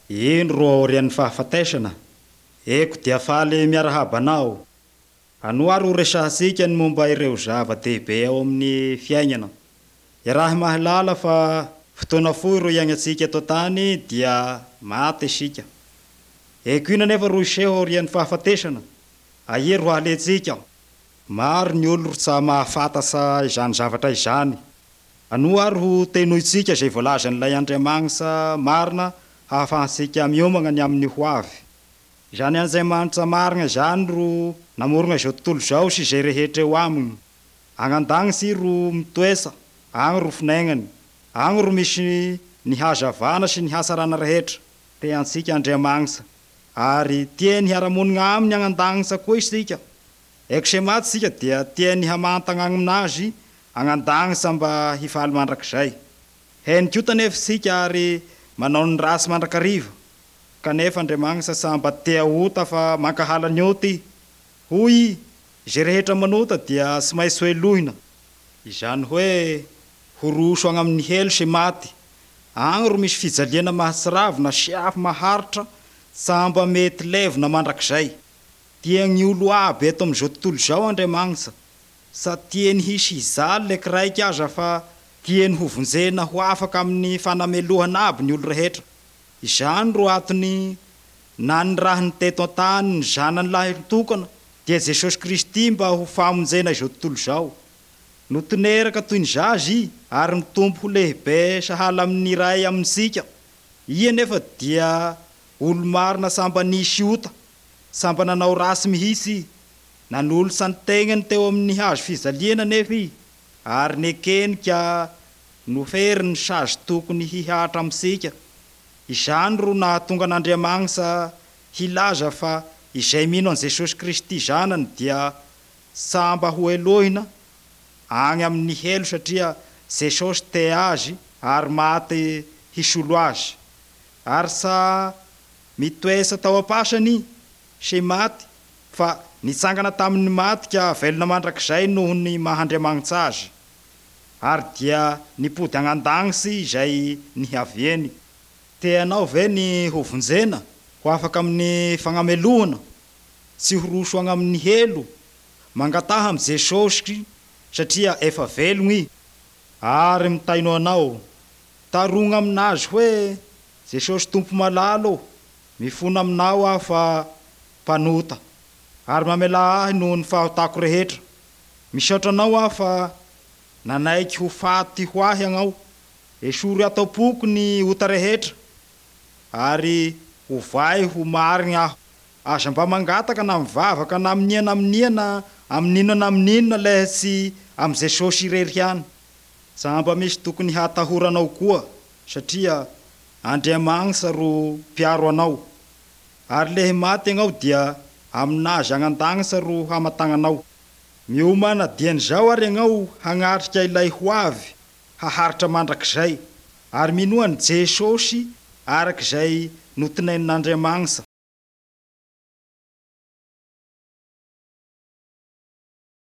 Ino ro orian'ny fahafatesana? Eko dia faly miarahabanao. Anoary ho resahasika ny momba ireo zava-dehibe ao amin'ny fiainana. Raha mahalala fa fotoana fohy ro iaignatsika eto tany dia maty isika. Eko ina nefa ro iseho orian'ny fahafatesana. Aie ro halentsika. Maro ny olo ro sa mahafantasa izany zavatra izany. Anoary ho tenoitsika izay voalaza n'ilay Andriamanitsa marina hahafahansika miomagna ny amin'ny ho avy. Izany Andriamanitsa marina izany ro namorona izao tontolo izao sy izay rehetra eo aminy. Agnandagny si ro mitoesa, agny ro finaignany, agny ro misy ny hazavana sy ny hasarana rehetra. Te ansika Andriamanitsa. Ary tiany hiaramonina aminy agnandagnisa koa isika. Eko se maty sika dia tiany hamantana aminazy agnandagnisa mba hifaly mandrakizay. Henikota nefa sika ary manao ny rasy mandrakariva. Kanefa Andriamanitsa samba tea ota fa mankahala ny oty. Hoy, izay rehetra manota dia sy maintsy hoelohina. Izany hoe horoso agny amin'ny helo sy maty. Agny ro misy fijaliana mahatsiravina sy afo maharitra samba mety levona mandrakizay. Tiany olo aby eto amin'izao tontolo izao Andriamanitsa. Sa tiany hisy hizaly le kiraiky aza fa tiany ho vonjena ho afaka amin'ny fanamelohana aby ny olo rehetra. Izany ro atony na ny raha ny teto an-tany ny zanany lahy tokana dia Jesosy Kristy mba ho famonjena izao tontolo izao. Notoneraka toy ny zazy ary mitombo ho lehibe sahala amin'ny ray amintsika. Ia nefa dia olo marina samba nisy ota, samba nanao rasy mihitsy, nanolo santegnany teo amin'ny hazo fizaliana nefa ary nekenika nofery ny sazy tokony hihatra amintsika. Izany ro nahatonga an'Andriamanitsa hilaza fa izay mino an Jesosy Kristy zanany dia samba ho elohina agny amin'ny helo satria Jesosy te azy ary maty hisolo azy. Ary sa mitoesa tao am-pasany sy maty fa nitsangana tamin'ny maty ka velona mandrakizay noho ny mahandriamanitsa azy. Ary dia nipody agnandagnitsy izay nihavieny. Teanao ve ny ho vonjena ho afaka amin'ny fagnamelohana, tsy ho roso agny amin'ny helo, mangataha amin'i Jesosy satria efa velogny i. Ary mitaino anao, tarogna aminazy hoe Jesosy tompo malalo, mifona aminao aho fa mpanota, ary mamela ahy noho ny fahotako rehetra. Misaotra anao aho fa nanaiky ho faty ho ahy agnao, esory atao-poko ny ota rehetra, ary ho vai ho marigny aho. Aza mba mangataka na mivavaka na amin'iana amin'inona lehitsy amin'i Jesosy irery hany. Samba misy tokony hatahoranao koa satria Andriamanitsa ro mpiaro anao. Ary lehy maty agnao dia aminazy agnandagnitsa ro hamatagnanao. Miomana dian'izao ary agnao hagnatrika ilay ho avy haharitra mandrakizay, ary minoany Jesosy arak'izay notenenin'Andriamanitsa.